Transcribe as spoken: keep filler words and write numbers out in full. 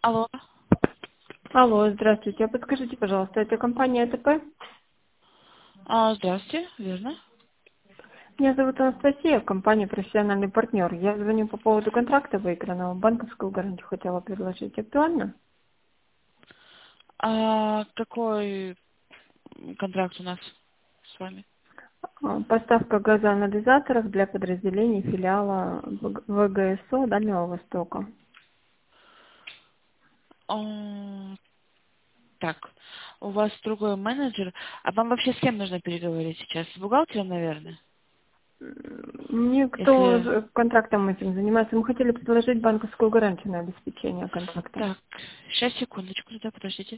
Алло. Алло, здравствуйте. А подскажите, пожалуйста, это компания АТП? А, здравствуйте, верно? Меня зовут Анастасия, компания «Профессиональный партнер». Я звоню по поводу контракта выигранного. Банковскую гарантию хотела предложить. Актуально? А какой контракт у нас с вами? А, Поставка газоанализаторов для подразделений филиала В- ВГСО Дальнего Востока. А, так, у вас другой менеджер. А вам вообще с кем нужно переговорить сейчас? С бухгалтером, наверное? М, Мне кто Если... ж- контрактом этим занимается? Мы хотели предложить банковскую гарантию на обеспечение контракта. Так, сейчас, секундочку, да, подождите.